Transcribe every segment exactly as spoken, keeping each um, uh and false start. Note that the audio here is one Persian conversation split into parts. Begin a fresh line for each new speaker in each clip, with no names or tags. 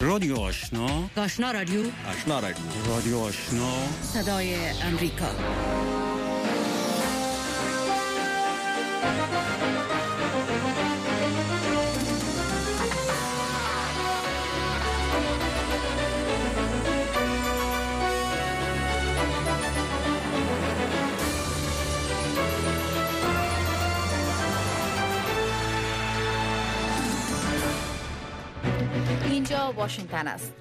رادیو آشنا،
آشنا رادیو،
آشنا رادیو، رادیو آشنا،
صدای امریکا.
اینجا واشنگتن است.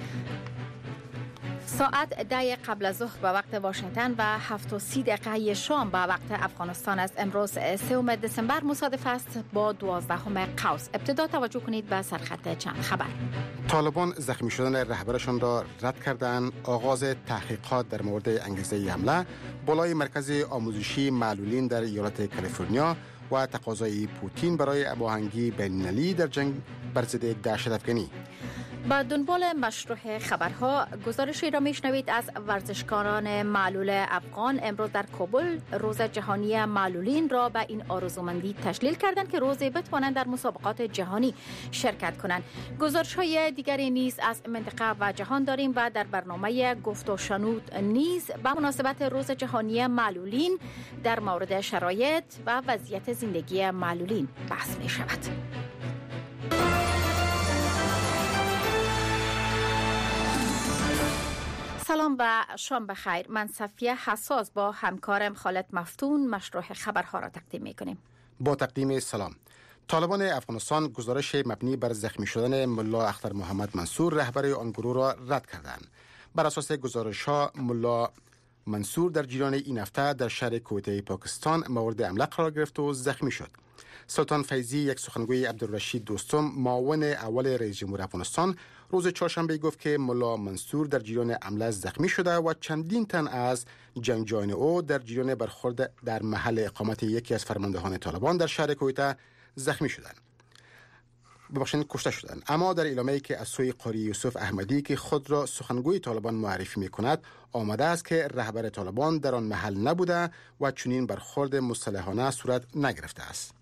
ساعت ده قبل از ظهر به وقت واشنگتن و هفت و سی دقیقه شام به وقت افغانستان است. امروز سوم دسامبر مصادف است با دوازدهم قوس. ابتدا توجه کنید به سرخط چند خبر.
طالبان زخمی شدن رهبرشان را رد کردند. آغاز تحقیقات در مورد انگیزه حمله، بالای مرکز آموزشی معلولین در ایالت کالیفرنیا و تقاضای پوتین برای هماهنگی بین‌المللی در جنگ بر ضد دهشت افکنی.
با دنبال مشروع خبرها، گزارشی را میشنوید از ورزشکاران معلول افغان. امروز در کابل روز جهانی معلولین را به این آرزومندی تشکیل کردند که روزی بتوانند در مسابقات جهانی شرکت کنند. گزارش‌های دیگری نیز از منطقه و جهان داریم و در برنامه گفت و شنود نیز به مناسبت روز جهانی معلولین در مورد شرایط و وضعیت زندگی معلولین بحث می شود. سلام و شام بخیر. من صفیه حساس با همکارم خالد مفتون مشروع خبرها را تقدیم می‌کنیم.
با تقدیم سلام. طالبان افغانستان گزارش مبنی بر زخمی شدن ملا اختر محمد منصور رهبر آن گروه را رد کردند. بر اساس گزارش‌ها ملا منصور در جریان این هفته در شهر کویته پاکستان مورد حمله قرار گرفت و زخمی شد. سلطان فیضی، یک سخنگوی عبدالرشید دوستم، معاون اول رئیس جمهور افغانستان، روز چهارشنبه گفت که ملا منصور در جریان حمله زخمی شده و چندین تن از جنگجویان او در جریان برخورد در محل اقامت یکی از فرماندهان طالبان در شهر کویته زخمی شدند. ببخشید کشته شدند. اما در اعلامیه‌ای که از سوی قاری یوسف احمدی که خود را سخنگوی طالبان معرفی می‌کند آمده است که رهبر طالبان در آن محل نبوده و چنین برخورد مسلحانه صورت نگرفته است.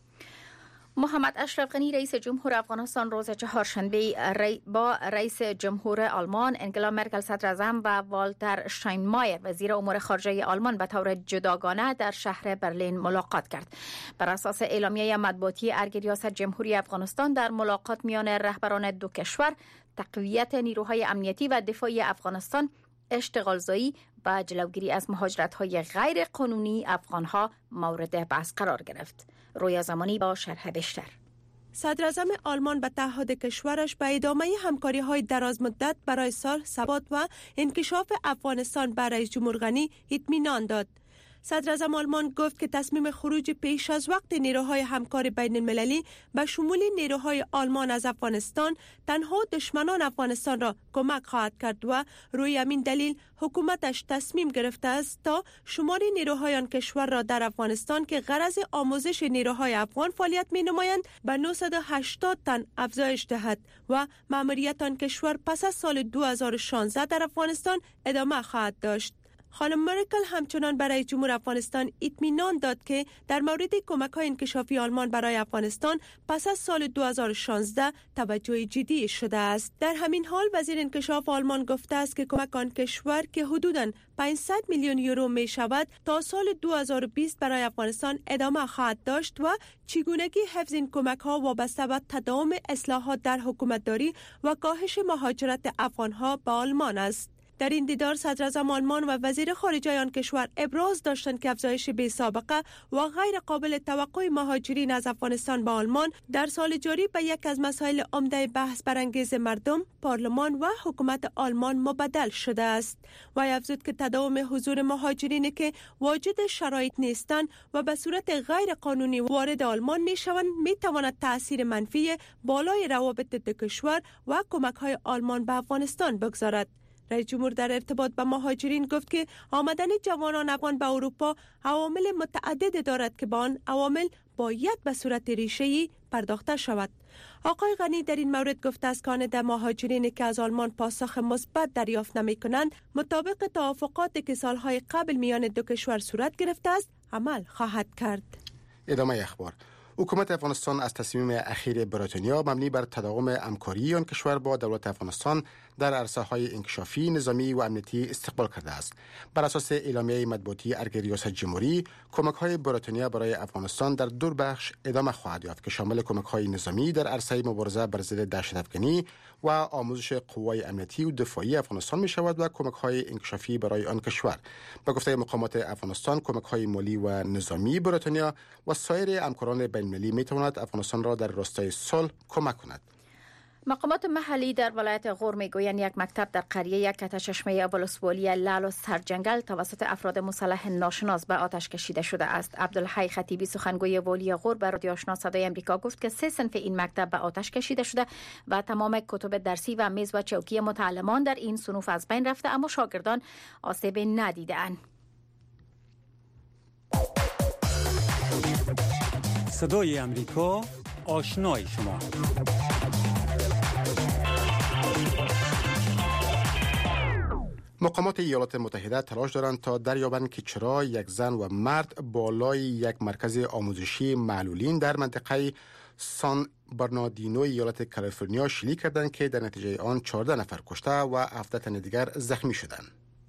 محمد اشرف غنی رئیس جمهور افغانستان روز چهارشنبه با رئیس جمهور آلمان انگلا مرکل صدر اعظم و والتر شاینمایر وزیر امور خارجه آلمان به طور جداگانه در شهر برلین ملاقات کرد. بر اساس اعلامیه مطبوعاتی ارگ ریاست جمهوری افغانستان، در ملاقات میان رهبران دو کشور تقویت نیروهای امنیتی و دفاعی افغانستان، اشتغالزایی و جلوگیری از مهاجرت‌های غیر قانونی افغان‌ها مورد بحث قرار گرفت. رویا زمانی با شرح بیشتر.
صدر اعظم آلمان به تعهد کشورش به ادامه همکاری‌های دراز مدت برای صلح، ثبات و انکشاف افغانستان به رئیس جمهور غنی اطمینان داد. صدر اعظم آلمان گفت که تصمیم خروج پیش از وقت نیروهای همکار بین المللی به شمول نیروهای آلمان از افغانستان تنها دشمنان افغانستان را کمک خواهد کرد و روی همین دلیل حکومتش تصمیم گرفته است تا شمار نیروهای آن کشور را در افغانستان که غرض آموزش نیروهای افغان فعالیت می نمایند به نهصد و هشتاد تن افزایش دهد و مأموریت آن کشور پس از سال دو هزار و شانزده در افغانستان ادامه خواهد داشت. خانم مرکل همچنان برای جمهور افغانستان اطمینان داد که در مورد کمک‌های انکشافی آلمان برای افغانستان پس از سال دو هزار و شانزده توجه جدی شده است. در همین حال وزیر انکشاف آلمان گفته است که کمک آن کشور که حدوداً پانصد میلیون یورو می شود تا سال دو هزار و بیست برای افغانستان ادامه خواهد داشت و چگونگی حفظ این کمک‌ها وابسته به تداوم اصلاحات در حکومتداری و کاهش مهاجرت افغان‌ها به آلمان است. در این دیدار صدر اعظم آلمان و وزیر خارجه آن کشور ابراز داشتند که افزایش بی سابقه و غیر قابل توقع مهاجرین از افغانستان به آلمان در سال جاری به یک از مسائل عمده بحث برانگیز مردم، پارلمان و حکومت آلمان مبدل شده است. و افزود که تداوم حضور مهاجرین که واجد شرایط نیستند و به صورت غیر قانونی وارد آلمان می شوند می تواند تأثیر منفی بالای روابط دو کشور و کمک‌های آلمان به افغانستان بگذارد. رئیس جمهور در ارتباط با مهاجرین گفت که آمدن جوانان افغان به اروپا عوامل متعدد دارد که با آن عوامل باید به صورت ریشه‌ای پرداخته شود. آقای غنی در این مورد گفته است که آن مهاجرین که از آلمان پاسخ مثبت دریافت نمی‌کنند مطابق توافقاتی که سالهای قبل میان دو کشور صورت گرفته است عمل خواهد کرد.
ادامه اخبار. حکومت افغانستان از تصمیم اخیر بریتانیا مبنی بر تداوم همکاری آن کشور با دولت افغانستان در عرصه‌های انکشافی، نظامی و امنیتی استقبال کرده است. بر اساس اعلامیه مطبوعاتی ارگ ریاست جمهوری، کمک‌های بریتانیا برای افغانستان در دو بخش ادامه خواهد یافت که شامل کمک‌های نظامی در عرصه مبارزه بر ضد دهشت‌افکنی و آموزش قوای امنیتی و دفاعی افغانستان می‌شود و کمک‌های انکشافی برای آن کشور. به گفته مقامات افغانستان، کمک‌های مالی و نظامی بریتانیا و سایر همکاران بین‌المللی می‌تواند افغانستان را در راستای صلح کمک کند.
مقامات محلی در ولایت غور میگویند یک مکتب در قریه یک چشمه ولسوالی لال و سرجنگل توسط افراد مسلح ناشناس به آتش کشیده شده است. عبدالحی خطیبی سخنگوی والی غور به رادیو آشنا صدای امریکا گفت که سه صنف این مکتب به آتش کشیده شده و تمام کتب درسی و میز و چوکی متعلمان در این صنوف از بین رفته، اما شاگردان آسیب ندیده‌اند.
صدای امریکا، آشنای شما.
مقامات ایالات متحده تلاش دارند تا دریابند که چرا یک زن و مرد بالای یک مرکز آموزشی معلولین در منطقه سان برناردینو ایالت کالیفرنیا شلیک کردند که در نتیجه آن چهارده نفر کشته و هفده تن دیگر زخمی شدند.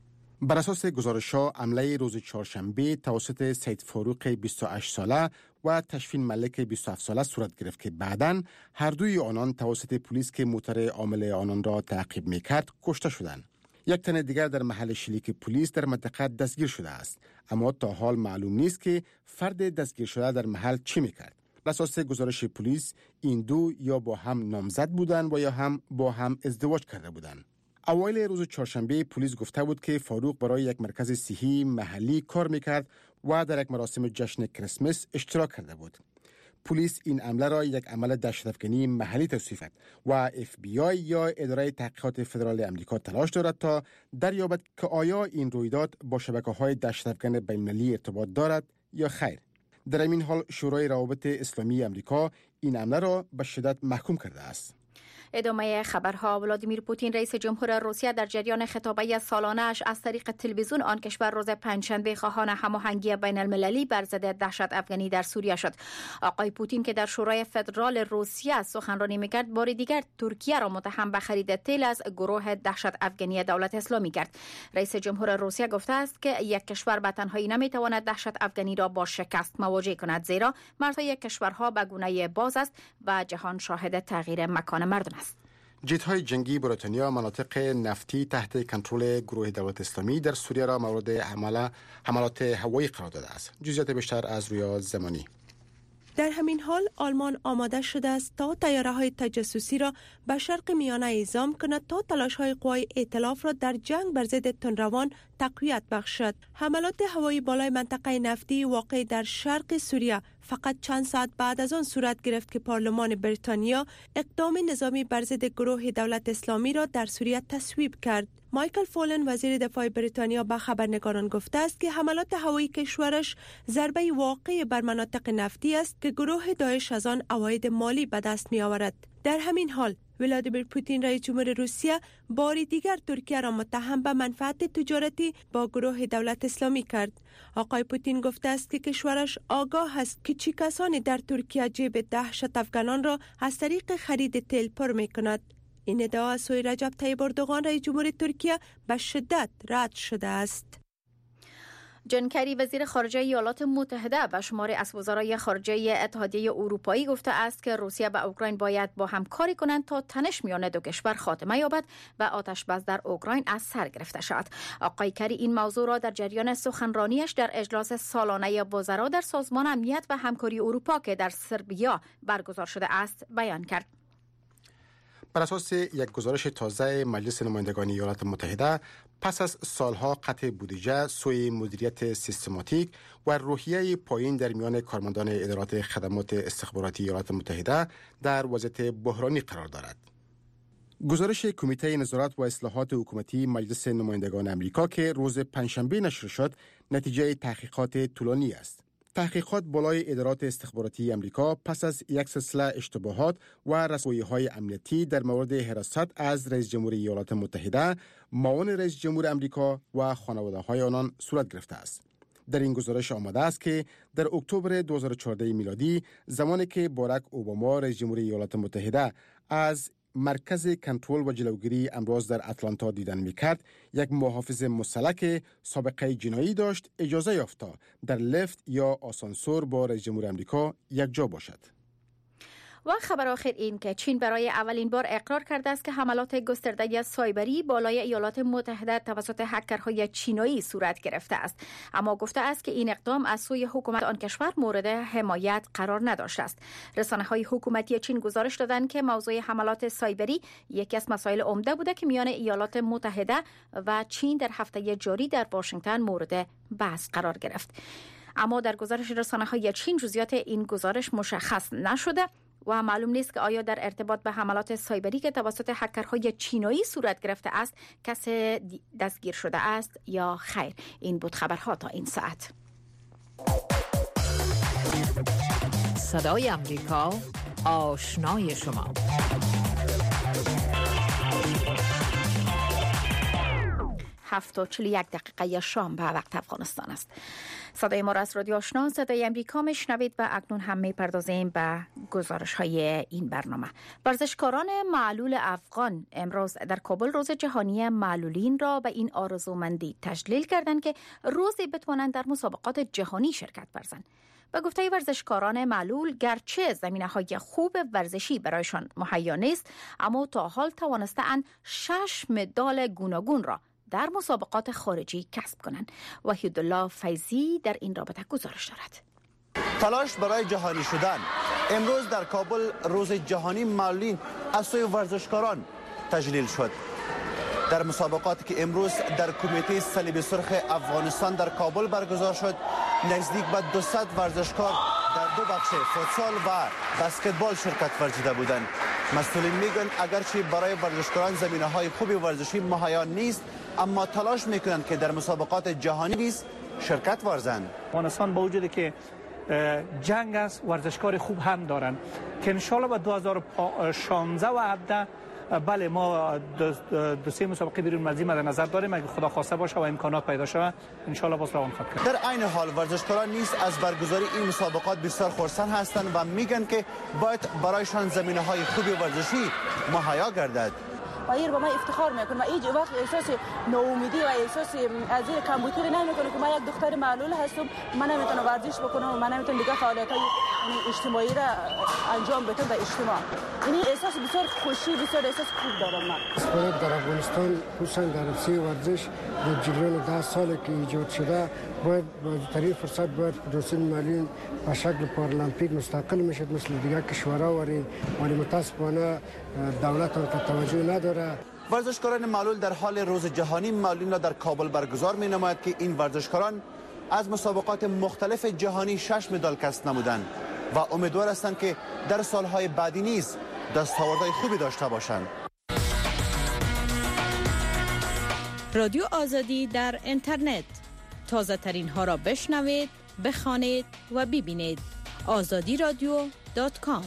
بر اساس گزارش‌ها، حمله روز چهارشنبه توسط سید فاروق بیست و هشت ساله و تشفین ملک بیست و هفت ساله صورت گرفت که بعداً هر دوی آنان توسط پلیس که موتر عامل آنان را تعقیب می‌کرد کشته شدند. یک تن دیگر در محل شلیک پلیس در منطقه دستگیر شده است، اما تا حال معلوم نیست که فرد دستگیر شده در محل چی می‌کرد. بر اساس گزارش پلیس، این دو یا با هم نامزد بودند و یا هم با هم ازدواج کرده بودند. اوایل روز چهارشنبه پلیس گفته بود که فاروق برای یک مرکز صحی محلی کار میکرد و در یک مراسم جشن کریسمس اشتراک کرده بود. پلیس این عمله را یک عمل دهشت‌افکنی محلی توصیف کرد و اف بی آی یا اداره تحقیقات فدرال امریکا تلاش دارد تا دریابد که آیا این رویداد با شبکه‌های دهشت‌افکن بین‌المللی ارتباط دارد یا خیر. در این حال شورای روابط اسلامی امریکا این عمله را به شدت محکوم کرده است.
ادامه خبرها. ولادیمیر پوتین رئیس جمهور روسیه در جریان خطابه سالانه‌اش از طریق تلویزیون آن کشور روز پنجشنبه خواهان هماهنگی بین المللی بر ضد دهشت افغانی در سوریه شد. آقای پوتین که در شورای فدرال روسیه سخنرانی می‌کرد، بار دیگر ترکیه را متهم به خرید تیل از گروه دهشت افغانی دولت اسلامی کرد. رئیس جمهور روسیه گفته است که یک کشور به تنهایی نمی‌تواند دهشت افغانی را با شکست مواجه کند، زیرا مرزهای کشورها به گونه باز است و جهان شاهد تغییر مکان مردم است.
جت‌های جنگی بریتانیا مناطق نفتی تحت کنترل گروه دولت اسلامی در سوریه را مورد حمله حملات هوایی قرار داده است. جزئیات بیشتر از رویا زمانی.
در همین حال آلمان آماده شده است تا طیاره‌های تجسسی را به شرق میانه اعزام کند تا تلاش‌های قوای ائتلاف را در جنگ بر ضد تندروان تقویت بخشد. حملات هوایی بالای منطقه نفتی واقع در شرق سوریه فقط چند ساعت بعد از آن صورت گرفت که پارلمان بریتانیا اقدام نظامی بر ضد گروه دولت اسلامی را در سوریه تصویب کرد. مایکل فولن وزیر دفاع بریتانیا به خبرنگاران گفته است که حملات هوایی کشورش ضربه واقعی بر مناطق نفتی است که گروه داعش از آن عواید مالی به دست می آورد. در همین حال ولادیمیر پوتین رئیس جمهور روسیه باری دیگر ترکیه را متهم به منفعت تجارتی با گروه دولت اسلامی کرد. آقای پوتین گفته است که کشورش آگاه است که چه کسانی در ترکیه جیب دهشت افغانان را از طریق خرید تیل پر می کند. این ادعا از سوی رجب طیب اردوغان رئیس جمهور ترکیه به شدت رد شده است.
جان کری وزیر خارجه ایالات متحده به شماری از وزرای خارجه اتحادیه اروپایی گفته است که روسیه و اوکراین باید با هم کاری کنند تا تنش میان دو کشور خاتمه یابد و آتش بس در اوکراین از سر گرفته شود. آقای کری این موضوع را در جریان سخنرانیش در اجلاس سالانه وزرا در سازمان امنیت و همکاری اروپا که در سربیا برگزار شده است بیان کرد.
بر اساس یک گزارش تازه مجلس نمایندگان ایالات متحده، پس از سالها قطع بودجه، سوء مدیریت سیستماتیک و روحیه پایین در میان کارمندان ادارات خدمات استخباراتی ایالات متحده در وضعیت بحرانی قرار دارد. گزارش کمیته نظارت و اصلاحات حکومتی مجلس نمایندگان امریکا که روز پنجشنبه نشر شد، نتیجه تحقیقات طولانی است. تحقیقات بالای ادارات استخباراتی امریکا پس از یک سلسله اشتباهات و رسوایی‌های امنیتی در مورد حراست از رئیس جمهور ایالات متحده، معاون رئیس جمهور امریکا و خانواده‌های آنان صورت گرفته است. در این گزارش آمده است که در اکتبر دو هزار و چهارده میلادی، زمانی که باراک اوباما رئیس جمهوری ایالات متحده از مرکز کنترل و جلوگیری امراض در اتلانتا دیدن میکرد، یک محافظ مسلح که سابقه جنایی داشت اجازه یافت در لفت یا آسانسور با رئیس جمهور آمریکا یک جا باشد.
و خبر آخر این که چین برای اولین بار اقرار کرده است که حملات گسترده سایبری بالای ایالات متحده توسط هکرهای چینایی صورت گرفته است، اما گفته است که این اقدام از سوی حکومت آن کشور مورد حمایت قرار نداشته است. رسانه‌های حکومتی چین گزارش دادند که موضوع حملات سایبری یکی از مسائل عمده بوده که میان ایالات متحده و چین در هفته جاری در واشنگتن مورد بحث قرار گرفت. اما در گزارش رسانه‌های چین جزئیات این گزارش مشخص نشده و معلوم نیست که آیا در ارتباط به حملات سایبری که توسط هکرهای چینایی صورت گرفته است کسی دستگیر شده است یا خیر. این بود خبرها تا این ساعت.
صدای امریکا، آشنای شما.
هفت و چهل و یک دقیقه شام به وقت افغانستان است. صدای ما را از رادیو آشنا صدای امریکا میشنوید و اکنون هم میپردازیم به گزارش های این برنامه. ورزشکاران معلول افغان امروز در کابل روز جهانی معلولین را به این آرزومندی تجلیل کردند که روزی بتوانند در مسابقات جهانی شرکت ورزند. به گفته ورزشکاران معلول، گرچه زمینه‌های خوب ورزشی برایشان مهیا نیست، اما تا حال توانسته‌اند شش مدال گوناگون را در مسابقات خارجی کسب کنند. وحیدالله فیضی در این رابطه گزارش دارد.
تلاش برای جهانی شدن. امروز در کابل روز جهانی معلولین از سوی ورزشکاران تجلیل شد. در مسابقاتی که امروز در کمیته صلیب سرخ افغانستان در کابل برگزار شد، نزدیک به دویست ورزشکار در دو بخش فوتسال و بسکتبال شرکت ورزیده بودند. مسئولین میگن اگرچه برای ورزشکاران زمینه‌های خوبی ورزشی مهیا نیست، اما تلاش میکنند که در مسابقات جهانی نیز شرکت ورزند.
افغانستان با وجودی که جنگ است، ورزشکار خوب هم دارند که انشالله به دو هزار و شانزده و هفده بله ما دو, دو سه مسابقه بیرون مرزی مد نظر داریم. اگه خدا خواسته باشه و امکانات پیدا شود انشالله باز روان خواهد کرد.
در عین حال ورزشکاران نیز از برگزاری این مسابقات بسیار خرسند هستند و میگن که باید برایشان زمینه‌های خوبی ورزشی مهیا گردد.
و این با من افتخار میکنم و هیچ وقت احساس ناامیدی و احساس از این کمبودی نمیکنم که من یک دختر معلول هستم، من نمیتونم ورزش بکنم و من نمیتونم دیگه فعالیت‌های اجتماعی را انجام بدم به اجتماع. این احساس بسیار خوشی، بسیار احساس خوب دارم من.
اسپورت در افغانستان خصوصا در حوزه ورزش در جریان ده سال که ایجاد شده باید با ترین فرصت باید فدراسیون معلولین به شکل پارالمپیک مستقل میشد مثل دیگر کشورها، ولی ولی متاسفانه دولت آن توجه نداره.
ورزشکاران معلول در حال روز جهانی معلولین را در کابل برگزار می نماید که این ورزشکاران از مسابقات مختلف جهانی شش مدال کسب نمودند و امیدوار هستند که در سالهای بعدی نیز دستاوردهای خوبی داشته باشند.
رادیو آزادی در اینترنت، تازه ترین ها را بشنوید، بخوانید و ببینید. آزادی رادیو دات کام.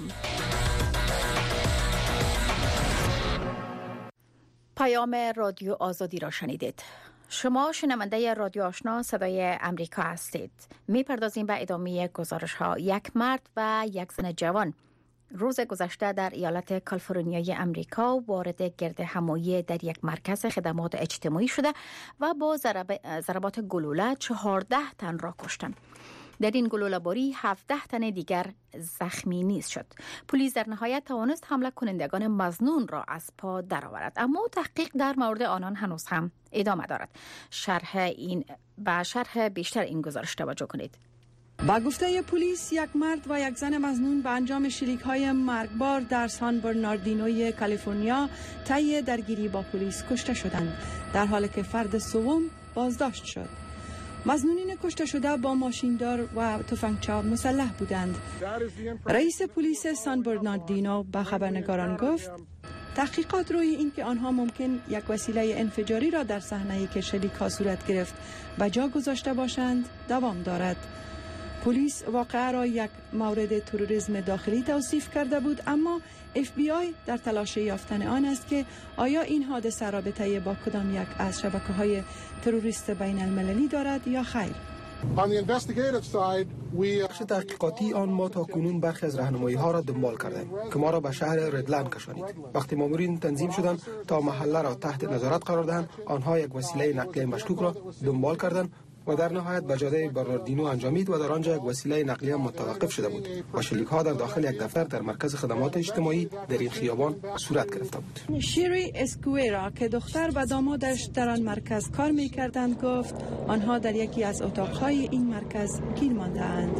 پیام رادیو آزادی را شنیدید. شما شنونده رادیو آشنا صدای امریکا هستید. میپردازیم به ادامه گزارش ها. یک مرد و یک زن جوان روز گذشته در ایالت کالیفرنیای امریکا وارد گرد همایی در یک مرکز خدمات اجتماعی شده و با ضرب... ضربات گلوله چهارده تن را کشتند. در این گلوله باری هفده تن دیگر زخمی نیز شد. پلیس در نهایت توانست حمله کنندگان مظنون را از پا درآورد، اما تحقیق در مورد آنان هنوز هم ادامه دارد. شرح این با شرح بیشتر این گزارش توجه کنید.
با گفته پلیس یک مرد و یک زن مظنون به انجام شلیک‌های مرگبار در سان برناردینوی کالیفرنیا طی درگیری با پلیس کشته شدند، در حالی که فرد سوم بازداشت شد. مظنونین کشته شده با ماشیندار و تفنگچی مسلح بودند. رئیس پلیس سان برناردینو به خبرنگاران گفت تحقیقات روی این که آنها ممکن یک وسیله انفجاری را در صحنه‌ای که شلیک‌ها صورت گرفت به جا گذاشته باشند دوام دارد. پلیس واقعه را یک مورد تروریسم داخلی توصیف کرده بود، اما اف بی آی در تلاش یافتن آن است که آیا این حادثه رابطه با کدام یک از شبکه‌های تروریست بین المللی دارد یا خیر.
بخش تحقیقاتی آن ما تا کنون برخی از راهنمایی ها را دنبال کردیم که ما را به شهر ردلند کشانید. وقتی مامورین تنظیم شدند تا محله را تحت نظارت قرار دهند، آنها یک وسیله نقلیه مشکوک را دنبال کردند و در نهایت به جاده برناردینو انجامید و در آنجا یک وسیله نقلیه متوقف شده بود و شلیک ها در داخل یک دفتر در مرکز خدمات اجتماعی در این خیابان صورت گرفته بود.
شیری اسکویرا که دختر و دامادش در آن مرکز کار می‌کردند گفت آنها در یکی از اتاق‌های این مرکز گیر مانده‌اند.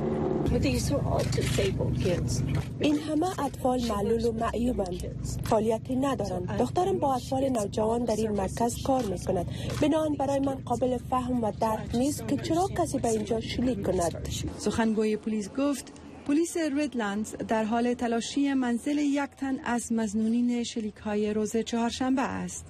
این همه اطفال معلول و معیوبند، فعالیتی ندارند. دخترم با اطفال نوجوان در این مرکز کار میکند، بنابراین برای من قابل فهم و درک نیست که چرا کسی به اینجا شلیک کند.
سخنگوی پلیس گفت پلیس ردلندز در حال تلاشی منزل یک تن از مظنونین شلیک‌های روز چهارشنبه است.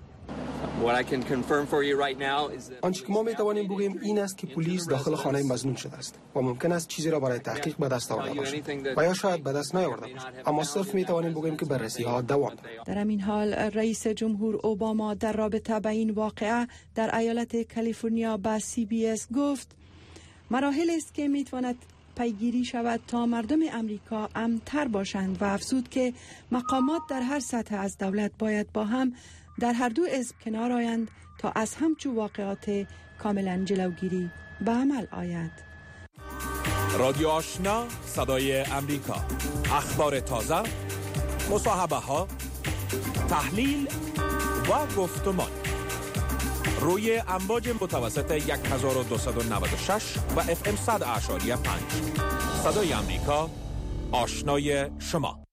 آنچه که ما می توانیم بگوییم این است که پلیس داخل خانه مظنون شده است و ممکن است چیزی را برای تحقیق به دست آورده باشد و یا شاید به دست نیاورده باشد، اما صرف می توانیم بگوییم که بررسی ها دوام دارد.
در همین حال رئیس جمهور اوباما در رابطه با این واقعه در ایالت کالیفرنیا با سی بی اس گفت مراحل است که می تواند پیگیری شود تا مردم امریکا امن‌تر باشند و افزود که مقامات در هر سطح از دولت باید با هم در هر دو حزب کنار آیند تا از همچو واقعات کاملا جلوگیری به عمل آید.
رادیو آشنا، صدای امریکا، اخبار تازه، مصاحبه ها، تحلیل و گفتمان روی امواج متوسط هزار و دویست و نود و شش و اف ام صد اعشاری پنج. صدای امریکا، آشنای شما.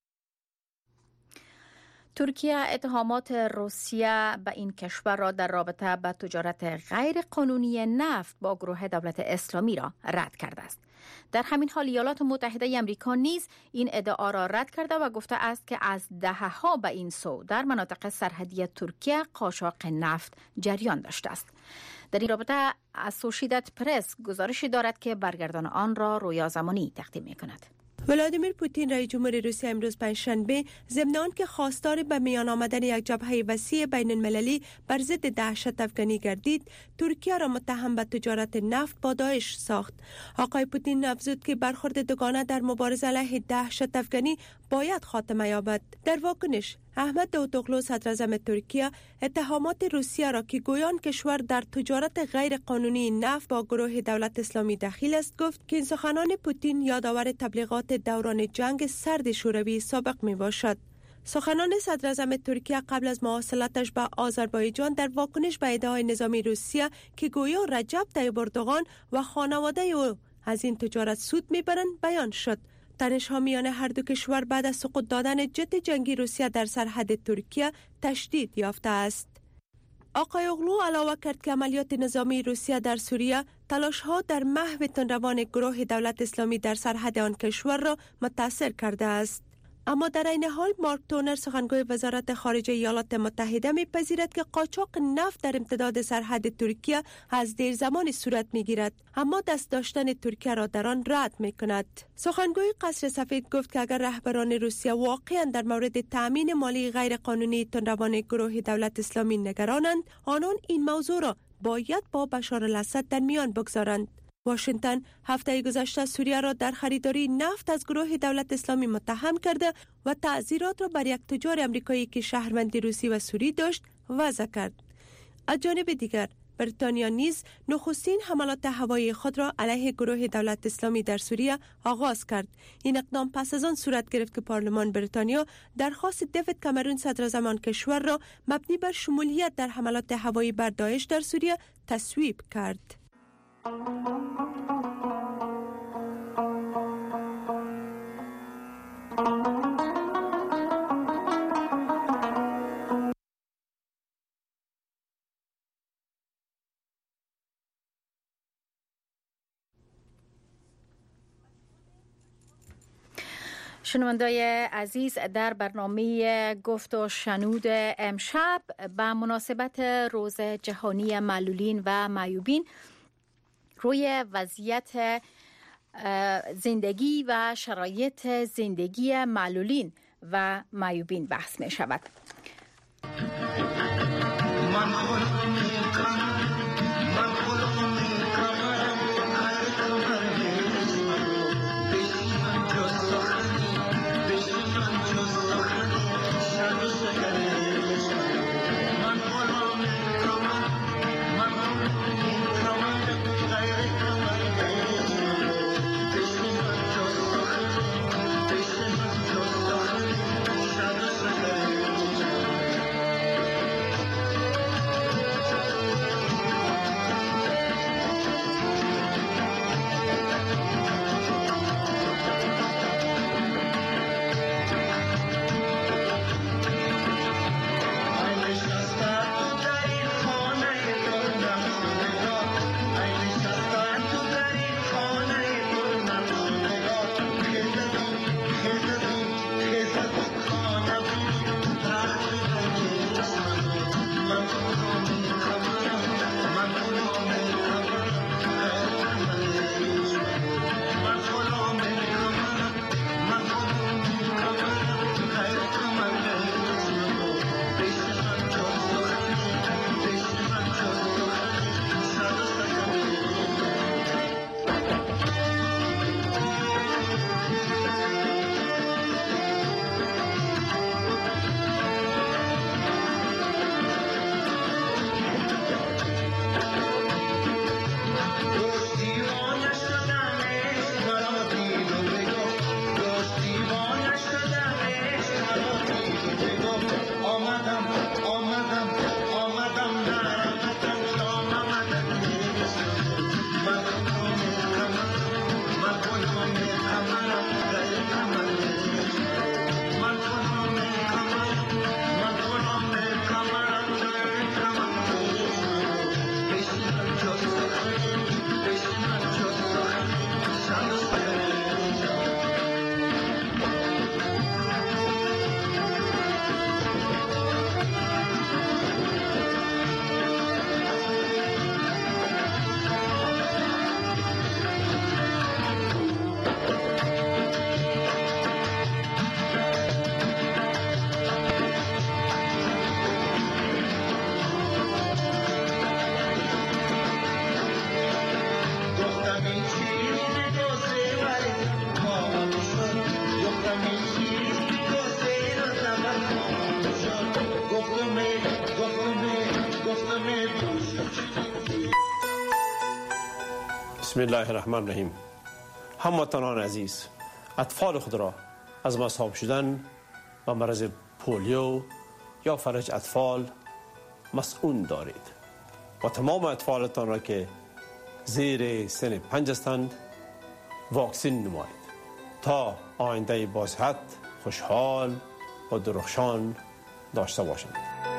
ترکیه اتهامات روسیه به این کشور را در رابطه با تجارت غیر قانونی نفت با گروه دولت اسلامی را رد کرده است. در همین حال ایالات متحده آمریکا نیز این ادعا را رد کرده و گفته است که از دهه‌ها به این سو در مناطق سرحدی ترکیه قاچاق نفت جریان داشته است. در این رابطه اسوشییتد پرس گزارشی دارد که برگردان آن را رویا زمانی تقدیم می‌کند.
ولادیمیر پوتین رئیس جمهور روسیه امروز پنجشنبه ضمن آنکه خواستار به میان آمدن یک جبهه وسیع بین المللی بر ضد دهشت افغانی گردید، ترکیه را متهم به تجارت نفت با داعش ساخت. آقای پوتین افزود که برخورد دوگانه در مبارزه علیه دهشت افغانی باید خاتمه یابد. در واکنش احمد داوطوغلو صدراعظم ترکیه اتهامات روسیه را که گویان کشور در تجارت غیر قانونی نفت با گروه دولت اسلامی دخیل است گفت که این سخنان پوتین یادآور تبلیغات دوران جنگ سرد شوروی سابق می باشد. سخنان صدراعظم ترکیه قبل از مواصلتش به آذربایجان در واکنش به ادعای نظامی روسیه که گویا رجب طیب اردوغان و خانواده او از این تجارت سود میبرند بیان شد. تنش‌ها میان هر دو کشور بعد از سقوط دادن جت جنگی روسیه در سرحد ترکیه تشدید یافته است. آقای اوغلو علاوه کرد که عملیات نظامی روسیه در سوریه تلاش‌ها در محو تندروان گروه دولت اسلامی در سرحد آن کشور را متاثر کرده است. اما در این حال مارک تونر سخنگوی وزارت خارجه ایالات متحده می‌پذیرد که قاچاق نفت در امتداد سرحد ترکیه از دیر زمان صورت می‌گیرد، اما دست داشتن ترکیه را در آن رد می‌کند. سخنگوی قصر سفید گفت که اگر رهبران روسیه واقعاً در مورد تأمین مالی غیرقانونی تندروان گروه دولت اسلامی نگرانند، آنان این موضوع را باید با بشار الاسد در میان بگذارند. واشنگتن هفته گذشته سوریه را در خریداری نفت از گروه دولت اسلامی متهم کرده و تعزیرات را بر یک تجار آمریکایی که شهروندی روسی و سوری داشت وضع کرد. از جانب دیگر بریتانیا نیز نخستین حملات هوایی خود را علیه گروه دولت اسلامی در سوریه آغاز کرد. این اقدام پس از آن صورت گرفت که پارلمان بریتانیا درخواست دیوید کامرون صدراعظم آن کشور را مبنی بر شمولیت در حملات هوایی بر داعش در سوریه تصویب کرد.
شنوندای عزیز، در برنامه گفت و شنود امشب به مناسبت روز جهانی معلولین و معیوبین روی وضعیت زندگی و شرایط زندگی معلولین و معیوبین بحث می شود. من
بسم الله الرحمن الرحیم. هموطنان عزیز، اطفال خود را از مصاب شدن و مرض پولیو یا فلج اطفال مسئول دارید و تمام اطفالتان را که زیر سن پنج هستند واکسین نمایید تا آینده بازصحت، خوشحال و درخشان داشته باشند.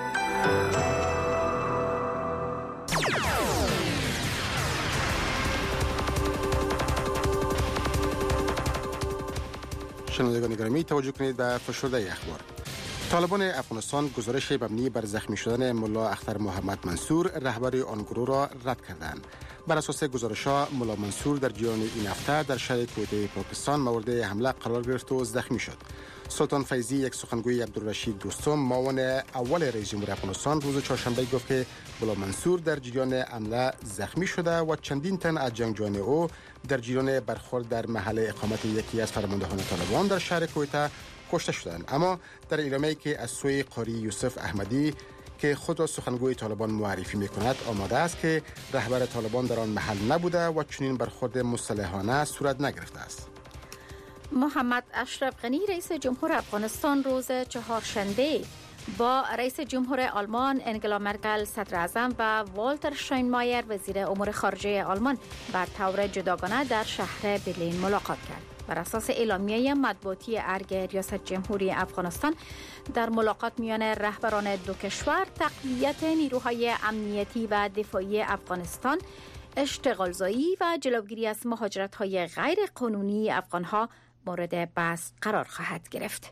شنوندگان گرامی، توجه کنید به فشرده اخبار. طالبان افغانستان گزارش مبنی بر زخمی شدن ملا اختر محمد منصور رهبر آن گروه را رد کردند. بر اساس گزارش‌ها ملا منصور در جریان این هفته در شهر کویته پاکستان مورد حمله قرار گرفت و زخمی شد. سلطان فیضی، یک سخنگوی عبدالرشید دوستم، معاون اول رئیس جمهور افغانستان، روز چهارشنبه گفت که ملا منصور در جریان حمله زخمی شده و چندین تن از جنگجویان او در جریان برخورد در محل اقامت یکی از فرماندهان طالبان در شهر کویته کشته شدند. اما در اعلامیه‌ای که از سوی قاری یوسف احمدی که خود را سخنگوی طالبان معرفی می‌کند آماده است که رهبر طالبان در آن محل نبوده و چنین برخورد مسلحانه صورت نگرفته است.
محمد اشرف غنی رئیس جمهور افغانستان روز چهارشنبه با رئیس جمهور آلمان انگلا مرکل صدر اعظم و والتر شاینمایر وزیر امور خارجه آلمان بر طور جداگانه در شهر برلین ملاقات کرد. بر اساس اعلامیه مطبوعاتی ارگ ریاست جمهوری افغانستان، در ملاقات میان رهبران دو کشور تقویت نیروهای امنیتی و دفاعی افغانستان، اشتغالزایی و جلوگیری از مهاجرت‌های غیر قانونی افغان‌ها مورد بحث قرار خواهد گرفت.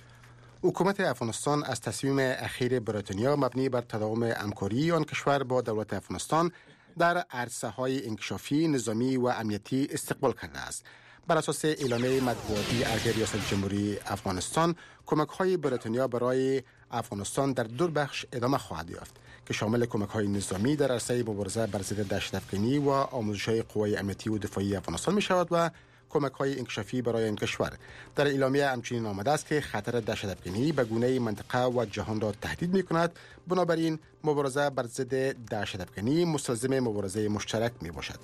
حکومت افغانستان از تصمیم اخیر بریتانیا مبنی بر تداوم همکاری آن کشور با دولت افغانستان در عرصه‌های انکشافی، نظامی و امنیتی استقبال کرده است. بر اساس اعلامیه مطبوعاتی ارگ ریاست جمهوری افغانستان، کمک‌های بریتانیا برای افغانستان در دو بخش ادامه خواهد یافت که شامل کمک‌های نظامی در عرصه مبارزه بر ضد دهشت‌افکنی و آموزش‌های قوای امنیتی و دفاعی افغانستان می‌شود و کمک‌های انکشافی برای این کشور. در اعلامیه همچنین آمده است که خطر دهشت‌افکنی به گونه‌ای منطقه و جهان را تهدید می‌کند، بنابراین مبارزه بر ضد دهشت‌افکنی مستلزم مبارزه مشترک می‌باشد.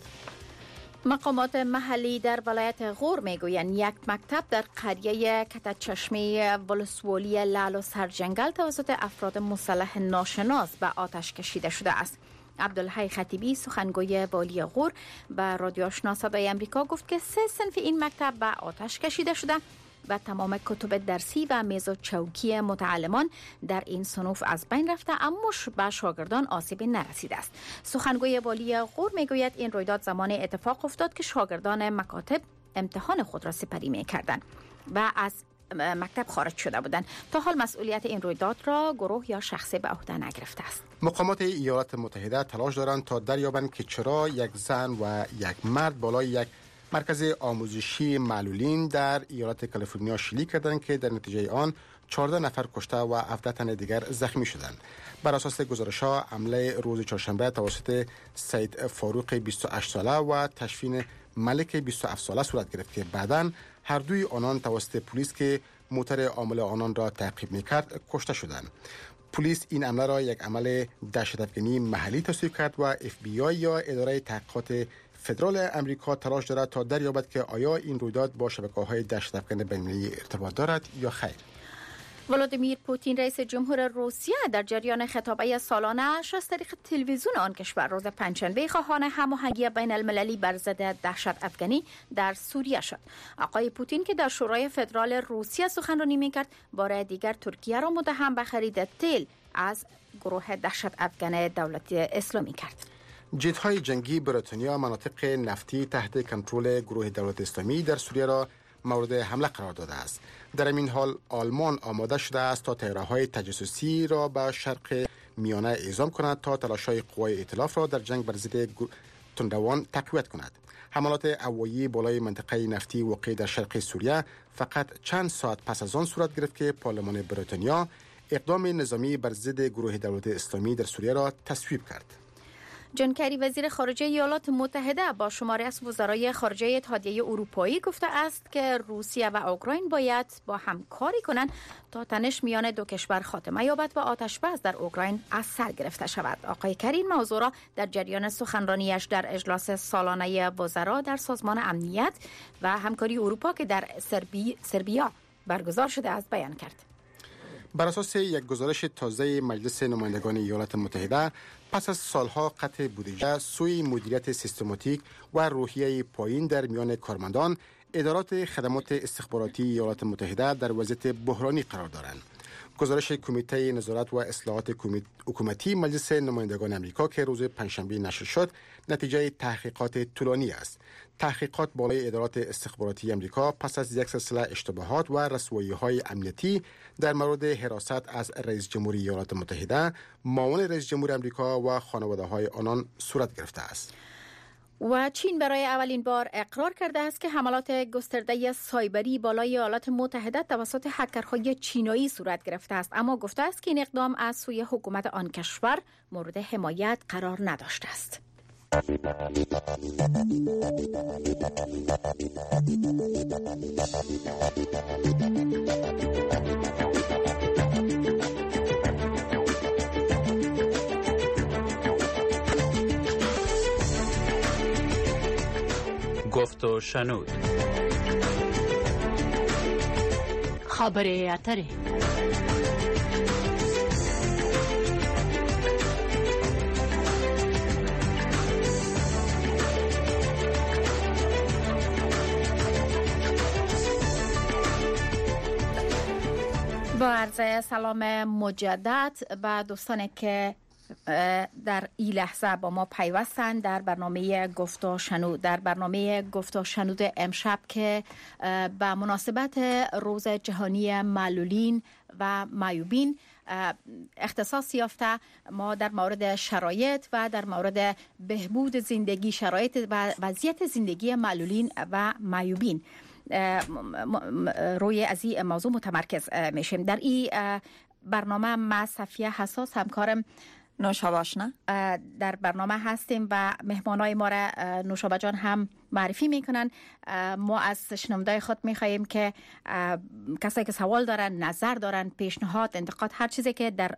مقامات محلی در ولایت غور میگویند یک مکتب در قریه کتچشمه ولسوالی لعل و سرجنگل توسط افراد مسلح ناشناس به آتش کشیده شده است. عبدالحی خطیبی، سخنگوی والی غور، به رادیو آشنا صدای امریکا گفت که سه صنف این مکتب به آتش کشیده شده و تمام کتب درسی و میز و چوکی متعلمان در این صنوف از بین رفته، اما به شاگردان آسیبی نرسیده است. سخنگوی والی غور میگوید این رویداد زمان اتفاق افتاد که شاگردان مکاتب امتحان خود را سپری میکردند و از مکتب خارج شده بودند. تا حال مسئولیت این رویداد را گروه یا شخصی به عهده نگرفته است.
مقامات ایالات متحده تلاش دارند تا دریابند که چرا یک زن و یک مرد بالای یک مرکز آموزشی معلولین در ایالت کالیفرنیا شلیک کردند که در نتیجه آن چهارده نفر کشته و هفده تن دیگر زخمی شدند. بر اساس گزارش‌ها، حمله روز چهارشنبه توسط سید فاروق بیست و هشت ساله و تشفین ملک بیست و هفت ساله صورت گرفت که بعداً هر دوی آنان توسط پلیس که موتر عامل آنان را تعقیب می‌کرد کشته شدند. پلیس این عمله را یک عمل دهشت‌افکنی محلی توصیف کرد و اف بی آی یا اداره تحقیقات فدرال امریکا تلاش دارد تا دریابد که آیا این رویداد با شبکه‌های دهشت‌افکن بین‌المللی ارتباط دارد یا خیر.
ولادیمیر پوتین رئیس جمهور روسیه در جریان خطابه سالانه‌اش از طریق تلویزیون آن کشور روز پنجشنبه خواهان هماهنگی بین المللی بر ضد دهشت افکنی در سوریه شد. آقای پوتین که در شورای فدرال روسیه سخنرانی می‌کرد، بار دیگر ترکیه را متهم به خرید تیل از گروه دهشت افکن دولت اسلامی کرد.
جت‌های جنگی بریتانیا مناطق نفتی تحت کنترل گروه دولت اسلامی در سوریه را مورد حمله قرار داده است. در این حال آلمان آماده شده است تا طیاره‌های تجسسی را به شرق میانه اعزام کند تا تلاش‌های قوای ائتلاف را در جنگ بر ضد تندروان تقویت کند. حملات هوایی بالای منطقه نفتی واقع در شرق سوریه فقط چند ساعت پس از آن صورت گرفت که پارلمان بریتانیا اقدام نظامی بر ضد گروه دولت اسلامی در سوریه را تصویب کرد.
جان کری وزیر خارجه ایالات متحده با شماری از وزرای خارجه اتحادیه اروپایی گفته است که روسیه و اوکراین باید با هم کاری کنند تا تنش میان دو کشور خاتمه یابد و آتش بس در اوکراین از سر گرفته شود. آقای کری این موضوع را در جریان سخنرانیش در اجلاس سالانه وزرا در سازمان امنیت و همکاری اروپا که در سربی... سربیا برگزار شده است بیان کرد.
بر اساس یک گزارش تازه مجلس نمایندگان ایالات متحده، پس از سالها قطع بودجه، سوی مدیریت سیستماتیک و روحیه پایین در میان کارمندان، ادارات خدمات استخباراتی ایالات متحده در وضعیت بحرانی قرار دارند. گزارش کمیته نظارت و اصلاحات حکومتی مجلس نمایندگان آمریکا که روز پنجشنبه نشر شد، نتیجه تحقیقات طولانی است. تحقیقات بالای ادارات استخباراتی آمریکا پس از یک سلسله اشتباهات و رسوایی‌های امنیتی در مورد حراست از رئیس جمهوری ایالات متحده، معاون رئیس جمهور آمریکا و خانواده‌های آنان صورت گرفته است.
و چین برای اولین بار اقرار کرده است که حملات گسترده سایبری بالای ایالات متحده توسط هکرهای چینایی صورت گرفته است، اما گفته است که این اقدام از سوی حکومت آن کشور مورد حمایت قرار نداشته است.
گفت و شنود.
خبر اتره.
با عرض سلام مجدد به دوستانی که در این لحظه با ما پیوستند در برنامه گفت و شنود. در برنامه گفت و شنود امشب که به مناسبت روز جهانی معلولین و معیوبین اختصاص یافته، ما در مورد شرایط و در مورد بهبود زندگی، شرایط و وضعیت زندگی معلولین و معیوبین روی از این موضوع متمرکز میشیم. در این برنامه ما صفیه حساس همکارم
نوشابه آشنا
در برنامه هستیم و مهمانای ما را نوشابه جان هم معرفی میکنن. ما از شنوندای خود میخواییم که کسایی که سوال دارن، نظر دارن، پیشنهاد، انتقاد، هر چیزی که در